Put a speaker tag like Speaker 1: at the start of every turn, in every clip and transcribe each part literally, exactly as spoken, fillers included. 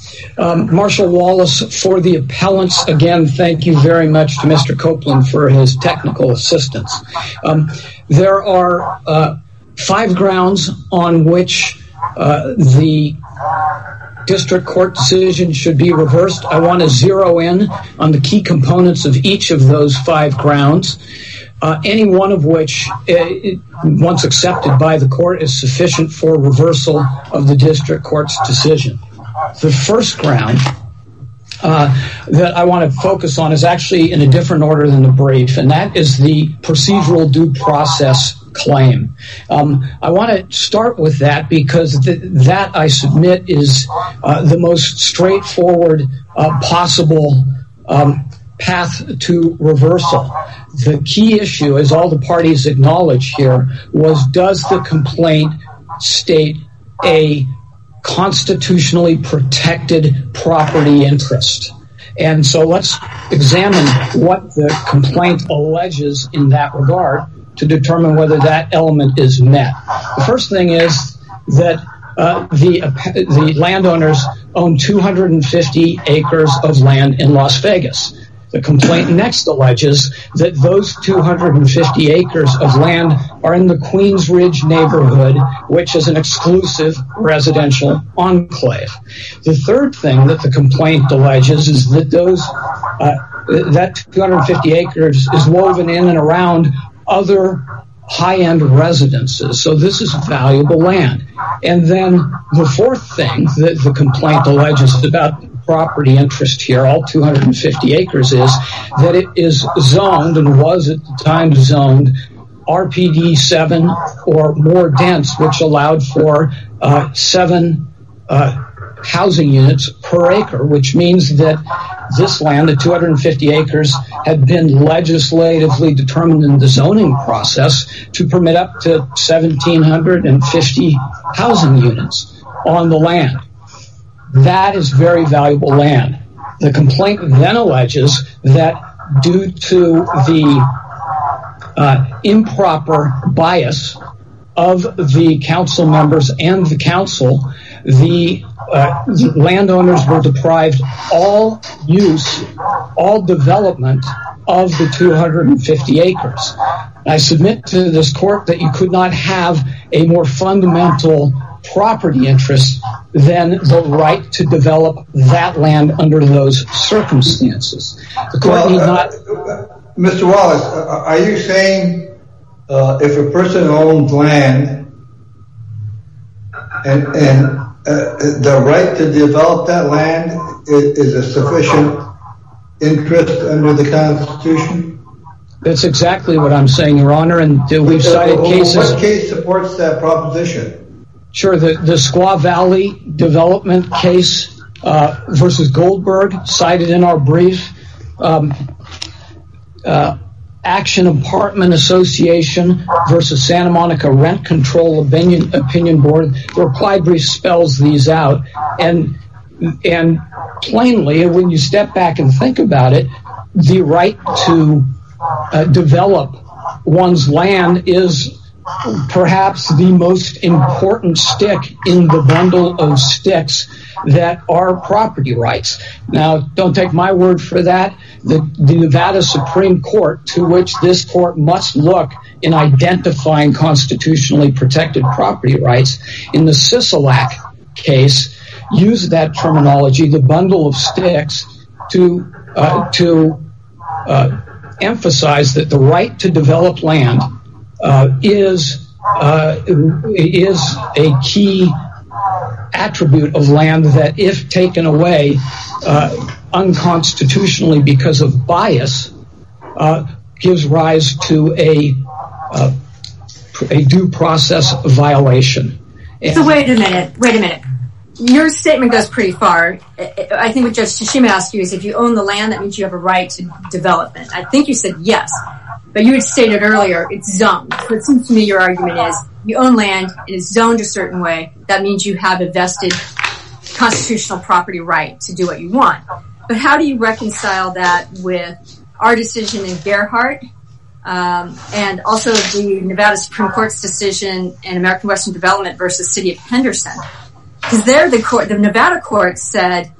Speaker 1: Um, Marshall Wallace for the appellants. Again, thank you very much to Mister Copeland for his technical assistance. Um, there are uh, five grounds on which uh, the district court decision should be reversed. I want to zero in on the key components of each of those five grounds, uh, any one of which, uh, once accepted by the court, is sufficient for reversal of the district court's decision. The first ground uh, that I want to focus on is actually in a different order than the brief, and that is the procedural due process claim. Um, I want to start with that because th- that, I submit, is uh, the most straightforward uh, possible um, path to reversal. The key issue, as all the parties acknowledge here, was does the complaint state a constitutionally protected property interest? And so let's examine what the complaint alleges in that regard to determine whether that element is met. The first thing is that uh, the uh, the landowners own two hundred fifty acres of land in Las Vegas. The complaint next alleges that those two hundred fifty acres of land are in the Queens Ridge neighborhood, which is an exclusive residential enclave. The third thing that the complaint alleges is that those uh, that two hundred fifty acres is woven in and around other high-end residences. So this is valuable land. And then the fourth thing that the complaint alleges about property interest here, all two hundred fifty acres, is that it is zoned and was at the time zoned R P D seven or more dense, which allowed for uh, seven uh, housing units per acre, which means that this land, the two hundred fifty acres, had been legislatively determined in the zoning process to permit up to one thousand seven hundred fifty housing units on the land. That is very valuable land. The complaint then alleges that due to the uh, improper bias of the council members and the council, the uh, landowners were deprived all use, all development of the two hundred fifty acres. I submit to this court that you could not have a more fundamental property interest than the right to develop that land under those circumstances. The court
Speaker 2: well,
Speaker 1: need
Speaker 2: uh,
Speaker 1: not...
Speaker 2: Uh, Mister Wallace, uh, are you saying uh, if a person owns land and, and uh, the right to develop that land is, is a sufficient interest under the Constitution?
Speaker 1: That's exactly what I'm saying, Your Honor, and uh, we've cited
Speaker 2: uh,
Speaker 1: cases...
Speaker 2: What case supports that proposition?
Speaker 1: Sure, the, the Squaw Valley development case uh, versus Goldberg, cited in our brief. Um, uh, Action Apartment Association versus Santa Monica Rent Control Opinion, Opinion Board. The reply brief spells these out. And, and plainly, when you step back and think about it, the right to uh, develop one's land is perhaps the most important stick in the bundle of sticks that are property rights. Now, don't take my word for that. The, the Nevada Supreme Court, to which this court must look in identifying constitutionally protected property rights, in the Sisolak case, used that terminology, the bundle of sticks, to uh, to uh, emphasize that the right to develop land Uh, is uh, is a key attribute of land that, if taken away uh, unconstitutionally because of bias, uh, gives rise to a uh, a due process violation.
Speaker 3: And so wait a minute, wait a minute. Your statement goes pretty far. I think what Judge Tashima asked you is if you own the land, that means you have a right to development. I think you said yes. But you had stated earlier, it's zoned. So it seems to me your argument is you own land, it is zoned a certain way. That means you have a vested constitutional property right to do what you want. But how do you reconcile that with our decision in Gerhardt um, and also the Nevada Supreme Court's decision in American Western Development versus City of Henderson? Because there the court, the Nevada court said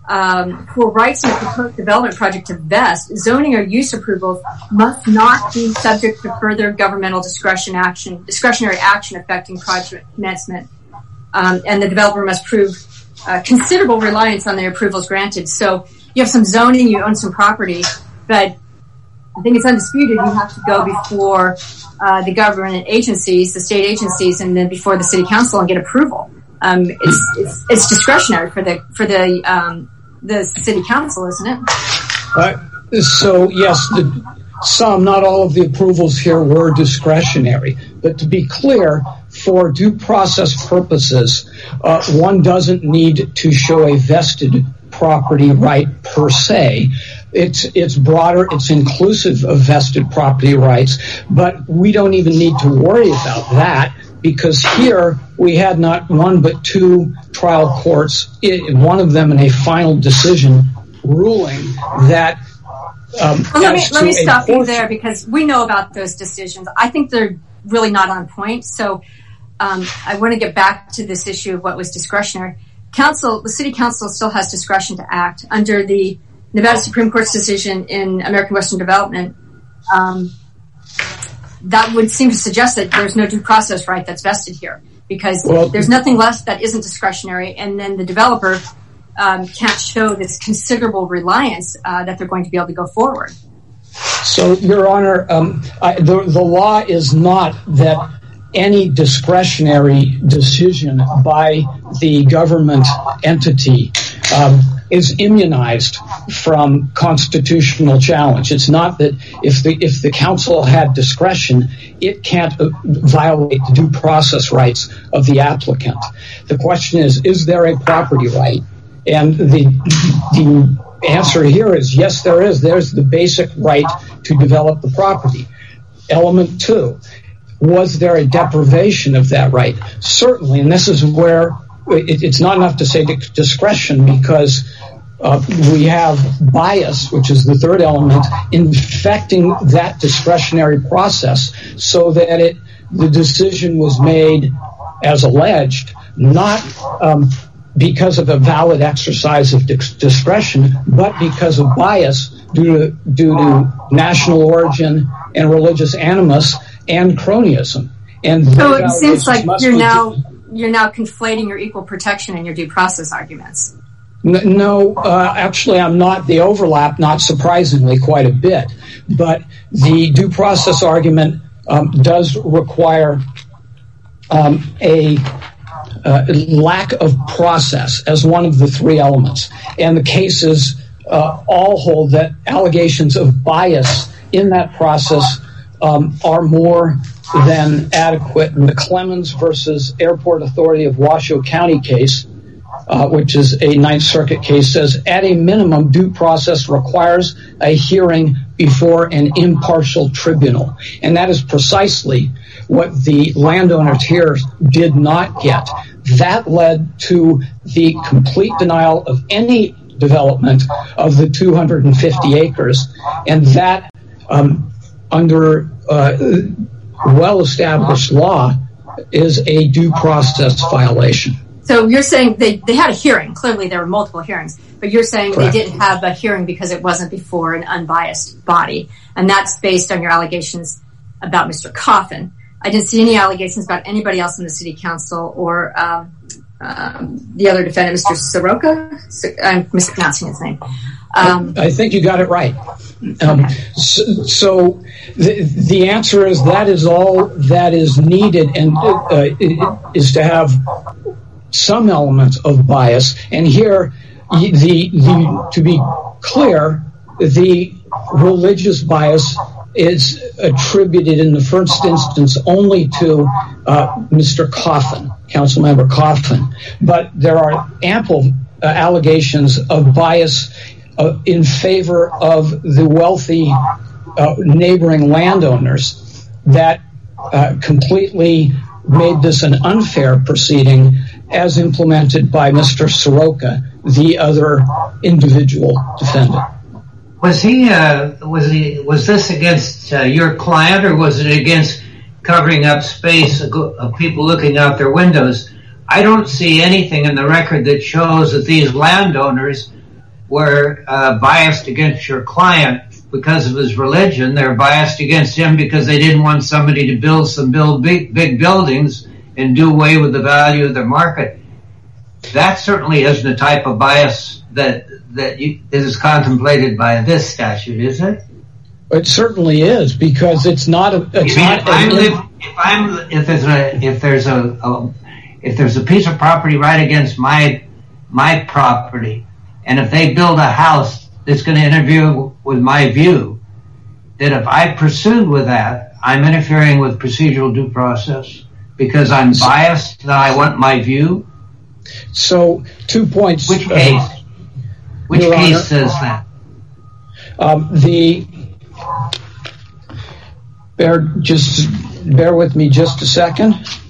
Speaker 3: um, for rights in a proposed development project to vest, zoning or use approvals must not be subject to further governmental discretion action, discretionary action affecting project commencement. Um, and the developer must prove uh, considerable reliance on the approvals granted. So you have some zoning, you own some property, but I think it's undisputed you have to go before uh, the government agencies, the state agencies, and then before the city council and get approval. Um, it's, it's it's discretionary for the for the um, the city council, isn't it?
Speaker 1: Uh, so yes, the, some, not all of the approvals here were discretionary. But to be clear, for due process purposes, uh, one doesn't need to show a vested property right per se. It's it's broader, it's inclusive of vested property rights, but we don't even need to worry about that because here we had not one but two trial courts, one of them in a final decision ruling that um,
Speaker 3: well, let me, let me stop you there because we know about those decisions. I think they're really not on point. So um, I want to get back to this issue of what was discretionary. Council, the city council still has discretion to act under the Nevada Supreme Court's decision in American Western Development. Um, that would seem to suggest that there's no due process right that's vested here because well, there's nothing less that isn't discretionary, and then the developer um, can't show this considerable reliance uh, that they're going to be able to go forward.
Speaker 1: So, Your Honor, um, I, the, the law is not that any discretionary decision by the government entity um, is immunized from constitutional challenge. It's not that if the if the council had discretion, it can't uh, violate the due process rights of the applicant. The question is, is there a property right? And the the answer here is yes, there is. There's the basic right to develop the property. Element two. Was there a deprivation of that right? Certainly, and this is where it, it's not enough to say discretion because uh, we have bias, which is the third element, infecting that discretionary process so that it the decision was made as alleged, not um, because of a valid exercise of discretion, but because of bias due to, due to national origin and religious animus and cronyism. And
Speaker 3: so it seems like you're now you're now conflating your equal protection and your due process arguments.
Speaker 1: No, uh, actually, I'm not. The overlap, not surprisingly, quite a bit. But the due process argument um, does require um, a uh, lack of process as one of the three elements. And the cases uh, all hold that allegations of bias in that process um, are more than adequate. In the Clemens versus Airport Authority of Washoe County case, Uh, which is a Ninth Circuit case, says at a minimum due process requires a hearing before an impartial tribunal. And that is precisely what the landowners here did not get. That led to the complete denial of any development of the two hundred fifty acres. And that, um, under uh, well-established law, is a due process violation.
Speaker 3: So you're saying they, they had a hearing. Clearly there were multiple hearings, but you're saying Correct. They didn't have a hearing because it wasn't before an unbiased body. And that's based on your allegations about Mister Coffin. I didn't see any allegations about anybody else in the city council or um, um, the other defendant, Mister Soroka. I'm mispronouncing his name. Um,
Speaker 1: I think you got it right. Um, okay. So, so the, the answer is that is all that is needed, and uh, is to have some elements of bias. And here, the, the to be clear, the religious bias is attributed in the first instance only to uh, Mister Coffin, Councilmember Coffin. But there are ample uh, allegations of bias uh, in favor of the wealthy uh, neighboring landowners that uh, completely made this an unfair proceeding as implemented by Mister Soroka, the other individual defendant.
Speaker 4: Was he, uh, was he, was this against uh, your client, or was it against covering up space of people looking out their windows? I don't see anything in the record that shows that these landowners were uh, biased against your client because of his religion. They're biased against him because they didn't want somebody to build some build big, big buildings and do away with the value of their market. That certainly isn't a type of bias that that you, is contemplated by this statute, is it?
Speaker 1: It certainly is, because it's not a. It's
Speaker 4: I mean,
Speaker 1: not
Speaker 4: if, I'm, if, if I'm if there's a if there's a, a if there's a piece of property right against my my property, and if they build a house that's going to interfere with my view, that if I pursued with that, I'm interfering with procedural due process because I'm biased that I want my view.
Speaker 1: So, two points.
Speaker 4: Which case?
Speaker 1: Uh,
Speaker 4: Which
Speaker 1: Your
Speaker 4: case
Speaker 1: Honor,
Speaker 4: says that?
Speaker 1: Um, the bear just bear with me just a second.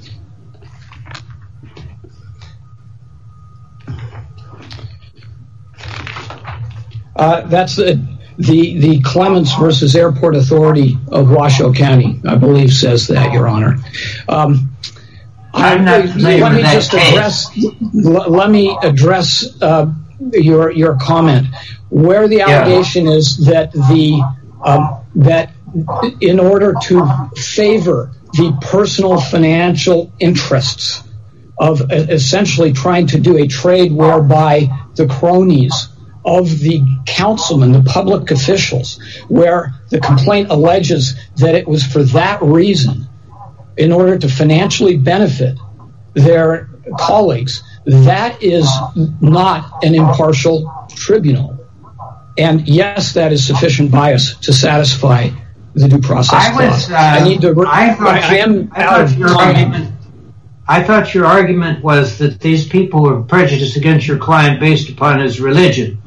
Speaker 1: Uh, that's the, the the Clements versus Airport Authority of Washoe County, I believe, says that, Your Honor. Um,
Speaker 4: I'm not
Speaker 1: I,
Speaker 4: familiar
Speaker 1: let
Speaker 4: with
Speaker 1: me
Speaker 4: that
Speaker 1: just
Speaker 4: case.
Speaker 1: address. L- let me address uh, your your comment. Where the allegation yeah. is that the um, that in order to favor the personal financial interests of uh, essentially trying to do a trade whereby the cronies of the councilmen, the public officials, where the complaint alleges that it was for that reason, in order to financially benefit their colleagues, that is not an impartial tribunal. And yes, that is sufficient bias to satisfy the due process
Speaker 4: I
Speaker 1: clause.
Speaker 4: was. Uh,
Speaker 1: I need to.
Speaker 4: I thought.
Speaker 1: I, I am
Speaker 4: I
Speaker 1: out of
Speaker 4: your
Speaker 1: time.
Speaker 4: argument. I thought your argument was that these people were prejudiced against your client based upon his religion.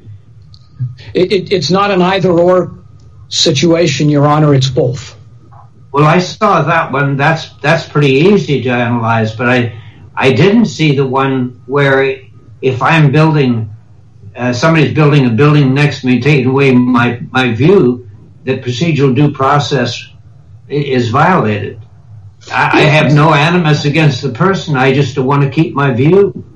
Speaker 1: It, it, it's not an either-or situation, Your Honor. It's both.
Speaker 4: Well, I saw that one. That's that's pretty easy to analyze, but I I didn't see the one where if I'm building, uh, somebody's building a building next to me, taking away my my view, that procedural due process is violated. I, I have no animus against the person. I just want to keep my view.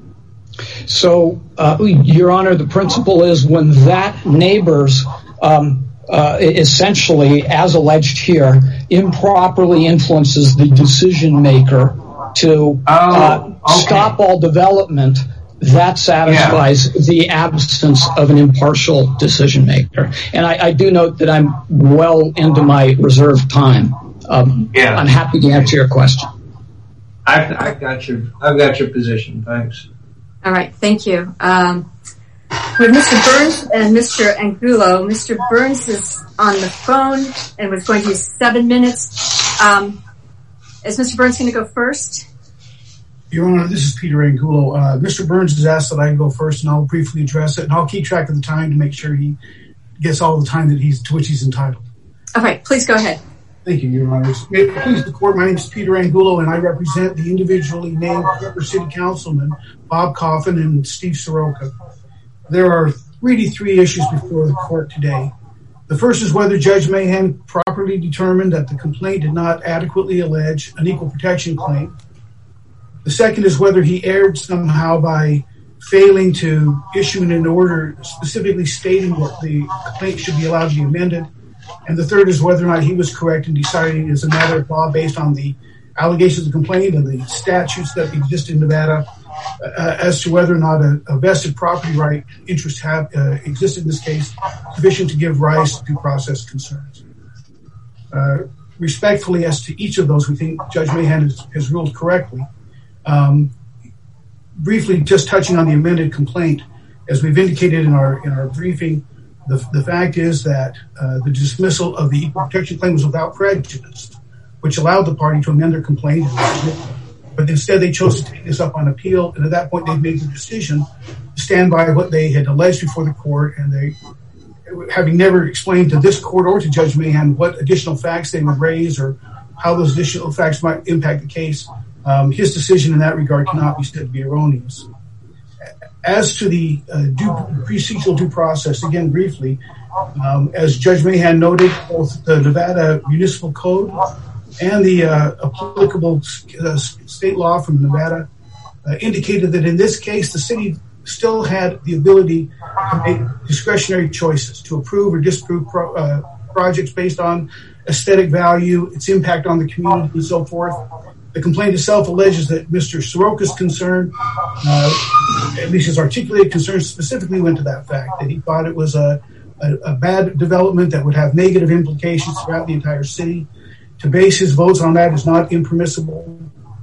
Speaker 1: So, uh, Your Honor, the principle is when that neighbor's um, uh, essentially, as alleged here, improperly influences the decision maker to uh,
Speaker 4: oh, okay.
Speaker 1: stop all development, that satisfies yeah. the absence of an impartial decision maker. And I, I do note that I'm well into my reserved time. Um, yeah. I'm happy to answer your question.
Speaker 4: I've, I've got your I've got your position. Thanks.
Speaker 3: All right, thank you. Um, we have Mister Burns and Mister Angulo. Mister Burns is on the phone and was going to use seven minutes. Um, is Mister Burns going to go first?
Speaker 5: Your Honor, this is Peter Angulo. Uh, Mister Burns has asked that I go first, and I'll briefly address it, and I'll keep track of the time to make sure he gets all the time that he's to which he's entitled.
Speaker 3: Okay, please go ahead.
Speaker 5: Thank you, Your Honor. Please, the court. My name is Peter Angulo, and I represent the individually named Weber City Councilmen Bob Coffin and Steve Soroka. There are really three issues before the court today. The first is whether Judge Mahan properly determined that the complaint did not adequately allege an equal protection claim. The second is whether he erred somehow by failing to issue an order specifically stating that the complaint should be allowed to be amended. And the third is whether or not he was correct in deciding as a matter of law based on the allegations of the complaint and the statutes that exist in Nevada uh, as to whether or not a, a vested property right interest have uh, existed in this case sufficient to give rise to due process concerns. Uh, respectfully, as to each of those, we think Judge Mahan has, has ruled correctly. Um, briefly, just touching on the amended complaint, as we've indicated in our in our briefing, the, the fact is that uh, the dismissal of the equal protection claim was without prejudice, which allowed the party to amend their complaint. But instead, they chose to take this up on appeal, and at that point, they made the decision to stand by what they had alleged before the court, and they, having never explained to this court or to Judge Mahan what additional facts they would raise or how those additional facts might impact the case, um, his decision in that regard cannot be said to be erroneous. As to the uh, due, procedural due process, again, briefly, um, as Judge Mahan noted, both the Nevada Municipal Code and the uh, applicable uh, state law from Nevada uh, indicated that in this case, the city still had the ability to make discretionary choices, to approve or disapprove pro, uh, projects based on aesthetic value, its impact on the community, and so forth. The complaint itself alleges that Mister Soroka's concern, uh, at least his articulated concern, specifically went to that fact, that he thought it was a, a, a bad development that would have negative implications throughout the entire city. To base his votes on that is not impermissible.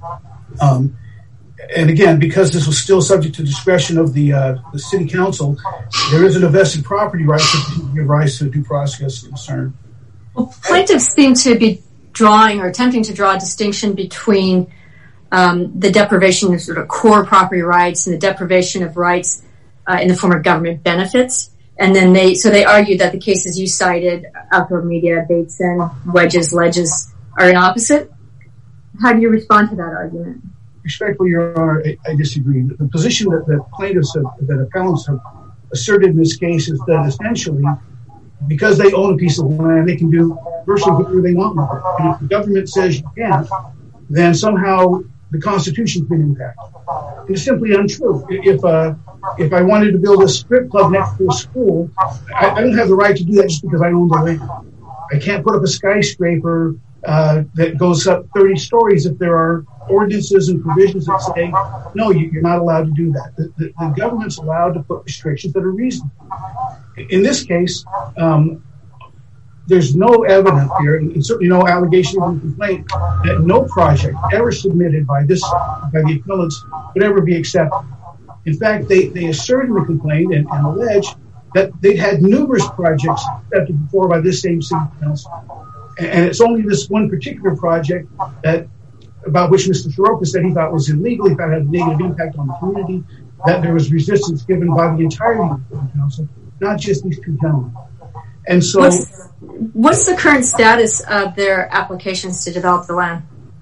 Speaker 5: Um, and again, because this was still subject to discretion of the, uh, the city council, there isn't a vested property right to give rise to a due process concern.
Speaker 3: Well, plaintiffs seem to be drawing or attempting to draw a distinction between um, the deprivation of sort of core property rights and the deprivation of rights uh, in the form of government benefits. And then they, so they argue that the cases you cited, Outdoor Media, Bateson, Wedges, Ledges, are an opposite. How do you respond to that argument?
Speaker 5: Respectfully, Your Honor, I, I disagree. The position that, that plaintiffs have, that appellants have asserted in this case is that essentially, because they own a piece of land, they can do virtually whatever they want with it. And if the government says you can't, then somehow the Constitution's been impacted. And it's simply untrue. If uh, if I wanted to build a strip club next to a school, I, I don't have the right to do that just because I own the land. I can't put up a skyscraper uh, that goes up thirty stories if there are ordinances and provisions that say, no, you, you're not allowed to do that. The, the, the government's allowed to put restrictions that are reasonable. In this case, um, there's no evidence here, and certainly no allegation of complaint, that no project ever submitted by this by the appellants would ever be accepted. In fact, they, they assert in the complaint and, and allege that they'd had numerous projects accepted before by this same city council. And, and it's only this one particular project that about which Mister Soroka said he thought was illegal, he thought it had a negative impact on the community, that there was resistance given by the entirety of the council, not just these two gentlemen. And so,
Speaker 3: what's, what's the current status of their applications to develop the land?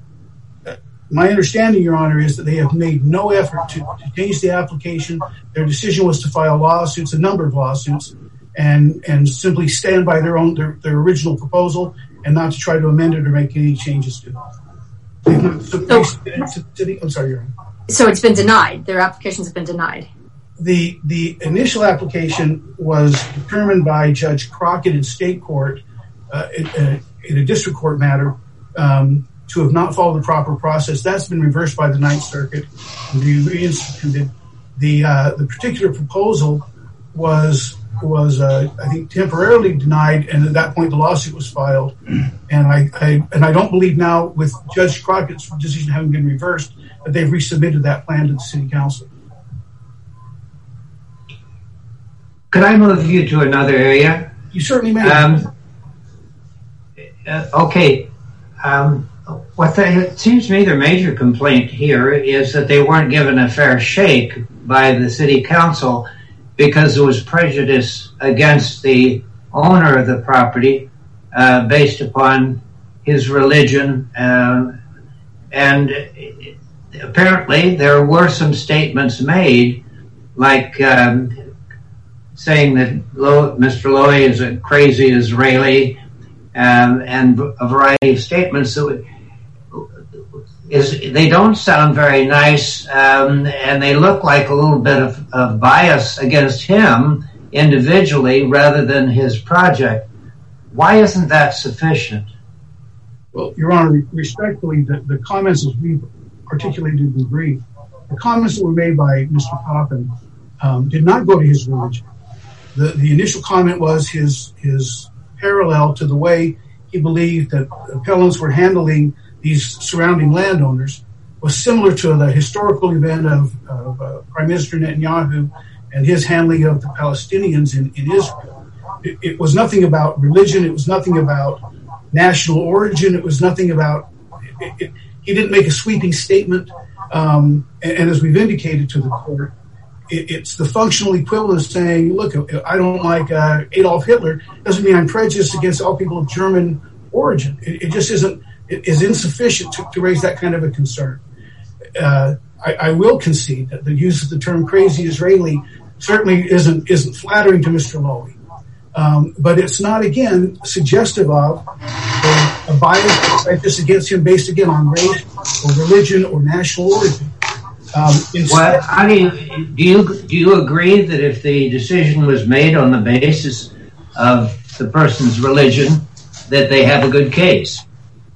Speaker 5: My understanding, Your Honor, is that they have made no effort to, to change the application. Their decision was to file lawsuits, a number of lawsuits, and and simply stand by their own their, their original proposal and not to try to amend it or make any changes to it. Not, so, the, I'm sorry, Your Honor.
Speaker 3: So it's been denied. Their applications have been denied.
Speaker 5: The the initial application was determined by Judge Crockett in state court uh, in, uh, in a district court matter um, to have not followed the proper process. That's been reversed by the Ninth Circuit and be reinstituted. The uh, the particular proposal was was uh, I think temporarily denied, and at that point the lawsuit was filed. And I, I and I don't believe now, with Judge Crockett's decision having been reversed, that they've resubmitted that plan to the City Council.
Speaker 4: Could I move you to another area?
Speaker 5: You certainly may.
Speaker 4: Um, uh, okay. Um, what the, it seems to me their major complaint here is that they weren't given a fair shake by the City Council because there was prejudice against the owner of the property uh, based upon his religion. Uh, and apparently there were some statements made, like um, saying that Lo, Mister Lowy is a crazy Israeli, um, and a variety of statements that is they don't sound very nice, um, and they look like a little bit of, of bias against him individually rather than his project. Why isn't that sufficient?
Speaker 5: Well, Your Honor, respectfully, the, the comments as we articulated in the brief, the comments that were made by Mister Coffin um, did not go to his religion. The, the initial comment was his his parallel to the way he believed that appellants were handling these surrounding landowners was similar to the historical event of, of uh, Prime Minister Netanyahu and his handling of the Palestinians in, in Israel. It, it was nothing about religion. It was nothing about national origin. It was nothing about... It, it, he didn't make a sweeping statement. Um, and, and as we've indicated to the court, it, it's the functional equivalent of saying, look, I don't like uh, Adolf Hitler. Doesn't mean I'm prejudiced against all people of German origin. It, it just isn't... It is insufficient to, to raise that kind of a concern. Uh, I, I will concede that the use of the term "crazy Israeli" certainly isn't isn't flattering to Mister Lowy, um, but it's not again suggestive of a, a bias like this against him based again on race or religion or national origin. Um,
Speaker 4: well, how do you, do you do you agree that if the decision was made on the basis of the person's religion, that they have a good case?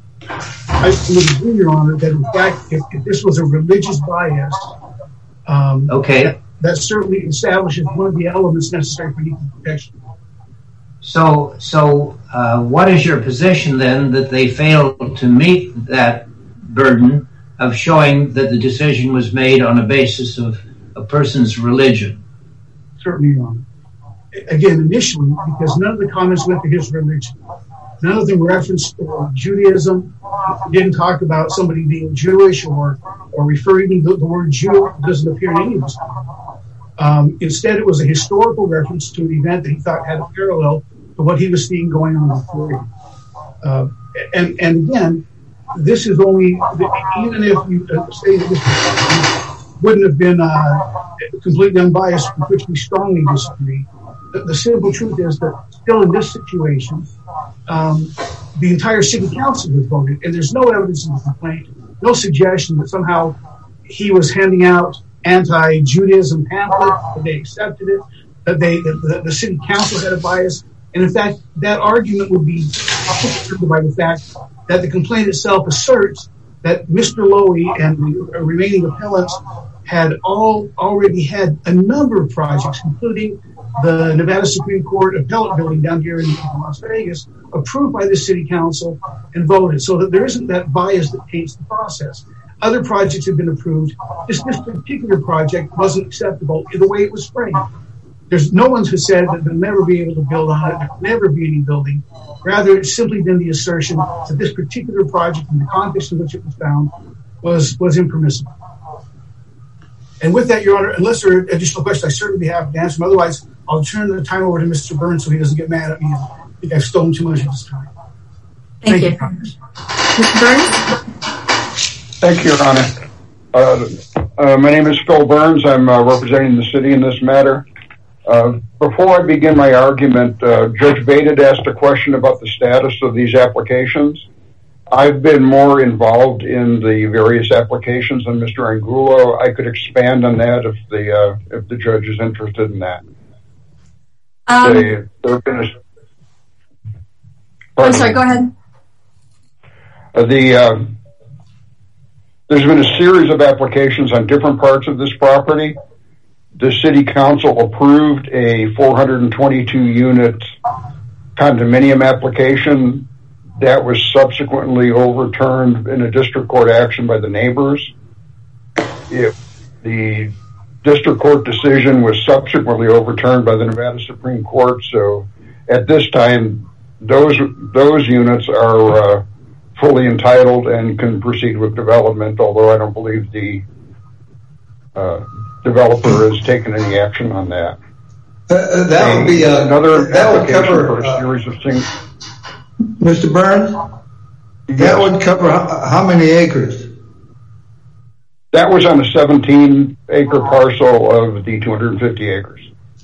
Speaker 5: I would agree, Your Honor, that in fact, if, if this was a religious bias, um,
Speaker 4: okay,
Speaker 5: that, that certainly establishes one of the elements necessary for equal protection.
Speaker 4: So, so uh, what is your position then that they failed to meet that burden of showing that the decision was made on a basis of a person's religion?
Speaker 5: Certainly, Your Honor. Again, initially, because none of the comments went to his religion. None of them referenced uh, Judaism. Didn't talk about somebody being Jewish or or referring to the, the word Jew. Doesn't appear in any of this. Um, instead, it was a historical reference to an event that he thought had a parallel to what he was seeing going on before him. Uh, and, and again, this is only, even if you uh, say that this wouldn't have been uh, completely unbiased, with which we strongly disagree, the, the simple truth is that still in this situation, um, the entire city council was voted, and there's no evidence in the complaint, no suggestion that somehow he was handing out anti-Judaism pamphlets, that they accepted it, that they that the, the city council had a bias. And in fact, that argument would be supported by the fact that the complaint itself asserts that Mister Lowy and the remaining appellants had all already had a number of projects, including the Nevada Supreme Court appellate building down here in Las Vegas, approved by the city council and voted, so that there isn't that bias that taints the process. Other projects have been approved. This, this particular project wasn't acceptable in the way it was framed. There's no one who said that they'll never be able to build on it, there'll never be any building. Rather, it's simply been the assertion that this particular project, in the context in which it was found, was, was impermissible. And with that, Your Honor, unless there are additional questions, I certainly be happy to answer them. Otherwise, I'll turn the time over to Mister Burns so he doesn't get mad at me. I think I've stolen too much of his time.
Speaker 3: Thank, Thank you. you. Mister Burns?
Speaker 6: Thank you, Your Honor. Uh, uh, my name is Phil Burns. I'm uh, representing the city in this matter. Uh, before I begin my argument, uh, Judge Bate had asked a question about the status of these applications. I've been more involved in the various applications than Mister Angulo. I could expand on that if the uh, if the judge is interested in that.
Speaker 3: Um,
Speaker 6: they, there been a,
Speaker 3: I'm sorry, go ahead.
Speaker 6: Uh, the uh, there's been a series of applications on different parts of this property. The city council approved a four hundred twenty-two unit condominium application that was subsequently overturned in a district court action by the neighbors. It, the district court decision was subsequently overturned by the Nevada Supreme Court. So at this time, those those units are uh, fully entitled and can proceed with development, although I don't believe the uh, developer has taken any action on that.
Speaker 2: Uh, that would be uh,
Speaker 6: another
Speaker 2: that would
Speaker 6: application
Speaker 2: cover
Speaker 6: for a
Speaker 2: uh,
Speaker 6: series of things.
Speaker 2: Mister Burns,
Speaker 6: Yes.
Speaker 2: that would cover how, how many acres?
Speaker 6: That was on a seventeen acre parcel of the two hundred fifty acres.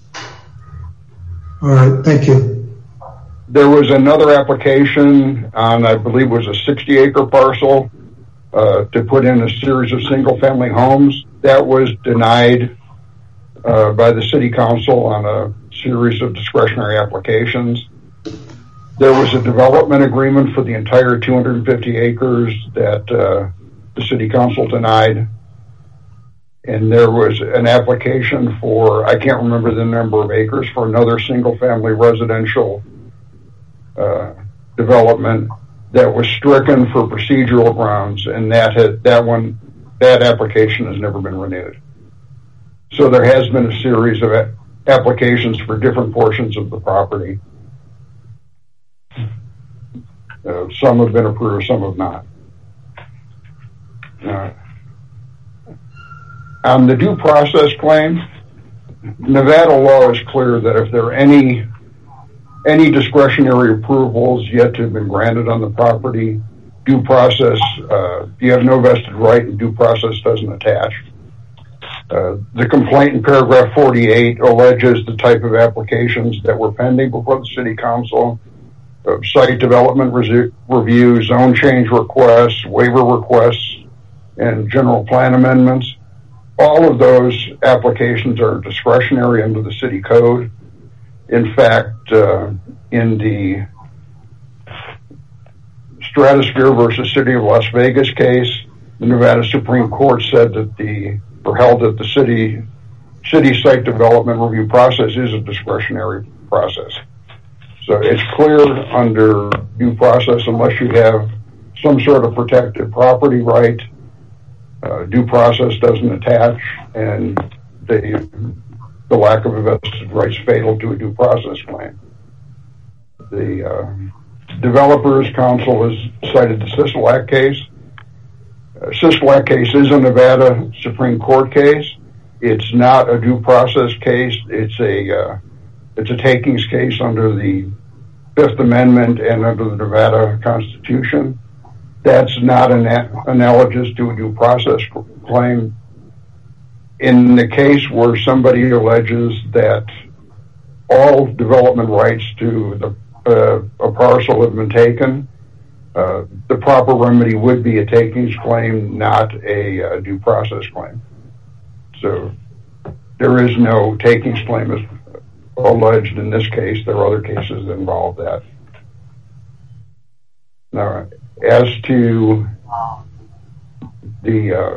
Speaker 2: All right, thank you.
Speaker 6: There was another application on, I believe, was a sixty acre parcel uh, to put in a series of single family homes. That was denied uh, by the city council on a series of discretionary applications. There was a development agreement for the entire two hundred fifty acres that uh, the city council denied. And there was an application for, I can't remember the number of acres, for another single family residential uh, development that was stricken for procedural grounds. And that had, that one, that application has never been renewed. So there has been a series of a- applications for different portions of the property. Uh, some have been approved, some have not. Uh, on the due process claim, Nevada law is clear that if there are any any discretionary approvals yet to have been granted on the property, due process, uh, you have no vested right and due process doesn't attach. Uh, the complaint in paragraph forty-eight alleges the type of applications that were pending before the city council: uh, site development re- review, zone change requests, waiver requests, and general plan amendments. all of those applications are discretionary under the city code. In fact, uh, in the Stratosphere versus City of Las Vegas case, the Nevada Supreme Court said that the, or held that the city, city site development review process is a discretionary process. So it's clear under due process, unless you have some sort of protected property right, uh, due process doesn't attach, and the, the lack of a vested rights fatal to a due process claim. The uh, Developers Council has cited the Sisolak case. Uh, Sisolak case is a Nevada Supreme Court case. It's not a due process case. It's a uh, it's a takings case under the Fifth Amendment and under the Nevada Constitution. That's not an analogous to a due process claim. In the case where somebody alleges that all development rights to the Uh, a parcel had been taken, uh, the proper remedy would be a takings claim, not a uh, due process claim. So there is no takings claim as alleged in this case. There are other cases that involve that. Now, as to the uh,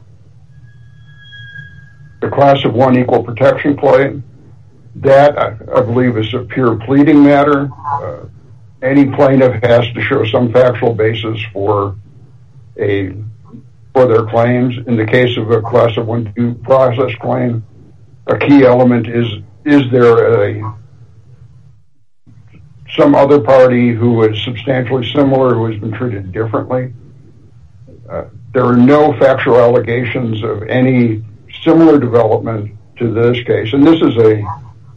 Speaker 6: the class of one equal protection claim, that, I, I believe, is a pure pleading matter. Uh, any plaintiff has to show some factual basis for a for their claims. In the case of a class of one due process claim, a key element is, is there a some other party who is substantially similar who has been treated differently? Uh, there are no factual allegations of any similar development to this case. And this is a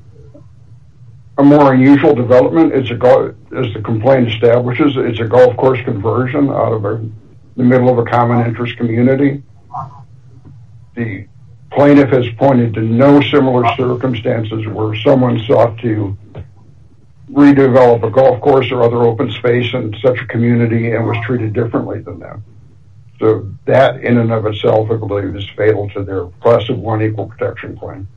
Speaker 6: A more unusual development. It's a golf, as the complaint establishes, it's a golf course conversion out of a, the middle of a common interest community. The plaintiff has pointed to no similar circumstances where someone sought to redevelop a golf course or other open space in such a community and was treated differently than them. So that in and of itself, I believe, is fatal to their class of one equal protection claim.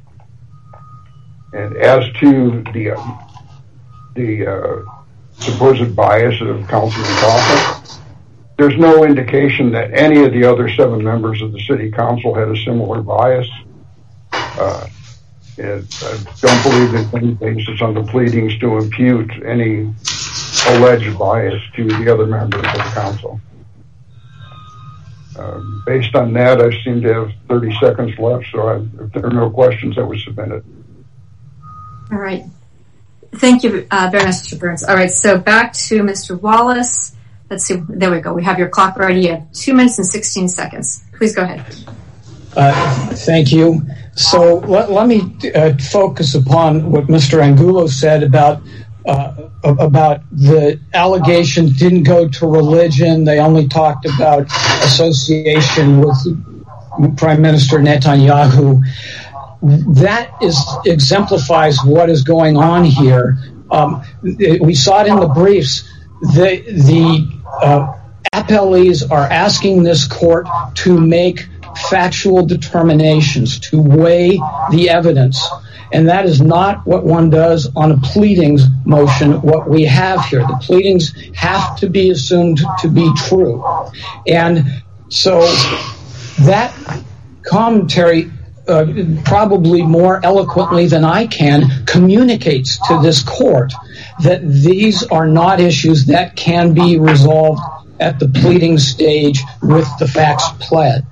Speaker 6: And as to the uh, the uh, supposed bias of Councilman Coffin, there's no indication that any of the other seven members of the city council had a similar bias. Uh, it, I don't believe there's any basis on the pleadings to impute any alleged bias to the other members of the council. Uh, based on that, I seem to have thirty seconds left, so I, if there are no questions, I would submit it.
Speaker 3: All right. Thank you uh, very much, Mister Burns. All right, so back to Mister Wallace. Let's see. There we go. We have your clock ready. You have two minutes and sixteen seconds. Please go ahead.
Speaker 1: Uh, thank you. So let, let me uh, focus upon what Mister Angulo said about uh, about the allegation didn't go to religion. They only talked about association with Prime Minister Netanyahu. That is exemplifies what is going on here. Um, we saw it in the briefs. The the uh, appellees are asking this court to make factual determinations, to weigh the evidence, and that is not what one does on a pleadings motion. What we have here, the pleadings have to be assumed to be true, and so that commentary, Uh, probably more eloquently than I can, communicates to this court that these are not issues that can be resolved at the pleading stage with the facts pled.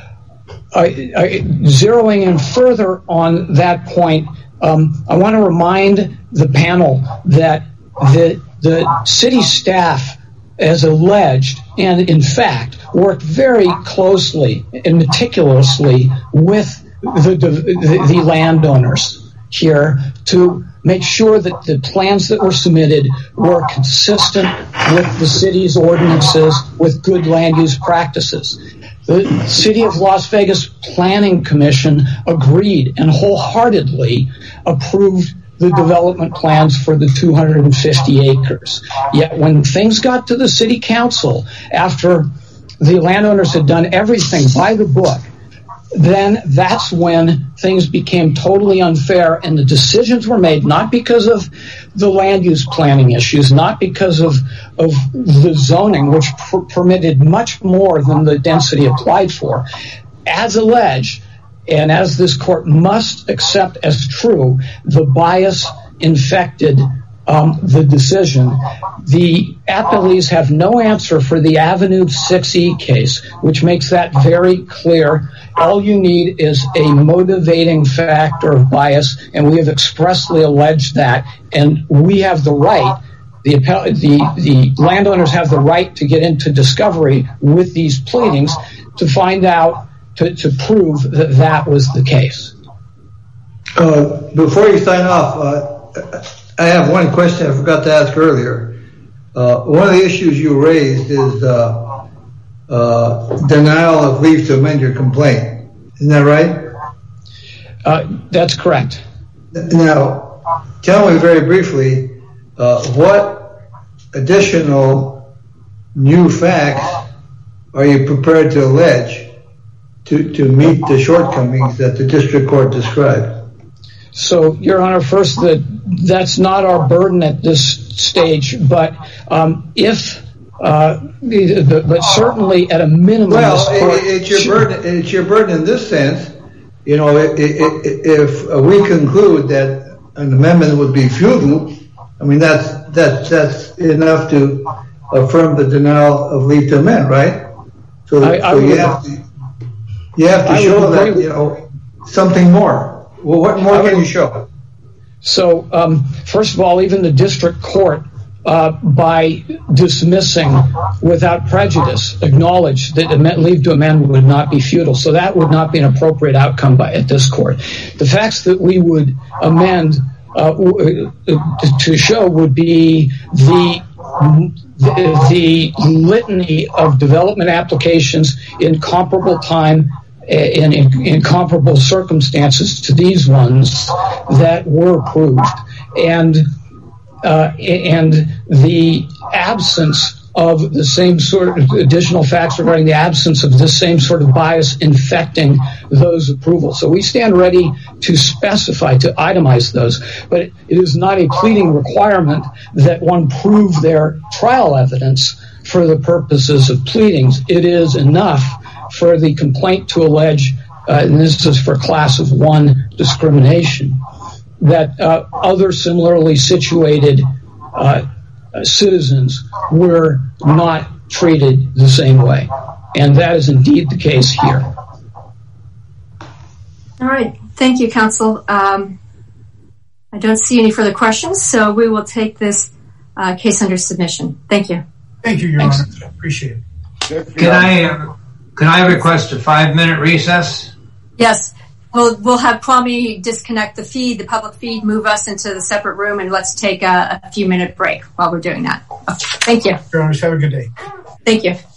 Speaker 1: Uh, uh, zeroing in further on that point, um, I want to remind the panel that the, the city staff, as alleged, and in fact, worked very closely and meticulously with The, the, the landowners here to make sure that the plans that were submitted were consistent with the city's ordinances, with good land use practices. The City of Las Vegas Planning Commission agreed and wholeheartedly approved the development plans for the two hundred fifty acres. Yet when things got to the city council, after the landowners had done everything by the book, then that's when things became totally unfair, and the decisions were made not because of the land use planning issues, not because of of the zoning, which pr- permitted much more than the density applied for. As alleged, and as this court must accept as true, the bias infected um, the decision. The appellees have no answer for the Avenue six E case, which makes that very clear. All you need is a motivating factor of bias, and we have expressly alleged that, and we have the right, the, the, the landowners have the right to get into discovery with these pleadings to find out, to, to prove that that was the case.
Speaker 2: Uh, before you sign off, uh, I have one question I forgot to ask earlier. Uh, one of the issues you raised is uh, uh, denial of leave to amend your complaint. Isn't that right?
Speaker 1: Uh, that's correct.
Speaker 2: Now, tell me very briefly, uh, what additional new facts are you prepared to allege to, to meet the shortcomings that the district court described?
Speaker 1: So, Your Honor, first, that that's not our burden at this stage, but um, if, uh, the, the, but certainly at a minimum,
Speaker 2: well, it, it's your should, burden. It's your burden in this sense. You know, it, it, it, if we conclude that an amendment would be futile, I mean that's that's that's enough to affirm the denial of leave to amend, right? So,
Speaker 1: I, I
Speaker 2: so you
Speaker 1: would,
Speaker 2: have to you have to
Speaker 1: I
Speaker 2: show that
Speaker 1: agree.
Speaker 2: you know something more. Well, what more can you show?
Speaker 1: So, um, first of all, even the district court, uh, by dismissing without prejudice, acknowledged that leave to amend would not be futile. So that would not be an appropriate outcome by at this court. The facts that we would amend uh, to show would be the the, the litany of development applications in comparable time. In, in, in comparable circumstances to these ones that were approved, and uh, and the absence of the same sort of additional facts regarding the absence of this same sort of bias infecting those approvals. So we stand ready to specify, to itemize those, but it is not a pleading requirement that one prove their trial evidence for the purposes of pleadings. It is enough for the complaint to allege, uh, and this is for class of one discrimination, that uh, other similarly situated uh, citizens were not treated the same way. And that is indeed the case here.
Speaker 3: All right. Thank you, counsel. Um, I don't see any further questions, so we will take this uh, case under submission. Thank you.
Speaker 5: Thank you, Your
Speaker 1: Thanks.
Speaker 5: Honor. I appreciate it.
Speaker 4: Can I, uh, can I request a five-minute recess?
Speaker 3: Yes. We'll, we'll have Kwame disconnect the feed, the public feed, move us into the separate room, and let's take a, a few minute break while we're doing that. Okay. Thank you.
Speaker 5: Your Honor, have a good day.
Speaker 3: Thank you.